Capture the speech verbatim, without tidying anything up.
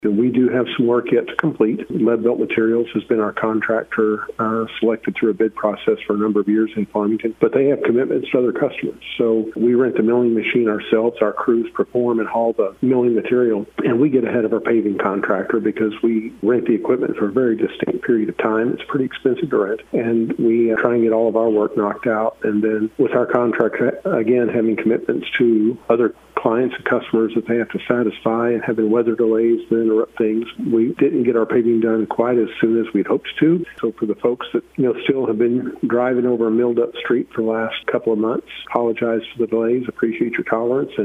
And we do have some work yet to complete. Leadbelt Materials has been our contractor uh, selected through a bid process for a number of years in Farmington, but they have commitments to other customers. So we rent the milling machine ourselves. Our crews perform and haul the milling material, and we get ahead of our paving contractor because we rent the equipment for a very distinct period of time. It's pretty expensive to rent, and we try and get all of our work knocked out. And then with our contract, again, having commitments to other clients and customers that they have to satisfy and having weather delays that interrupt things, we didn't get our paving done quite as soon as we'd hoped to. So for the folks that, you know, still have been driving over a milled up street for the last couple of months, apologize for the delays, appreciate your tolerance. And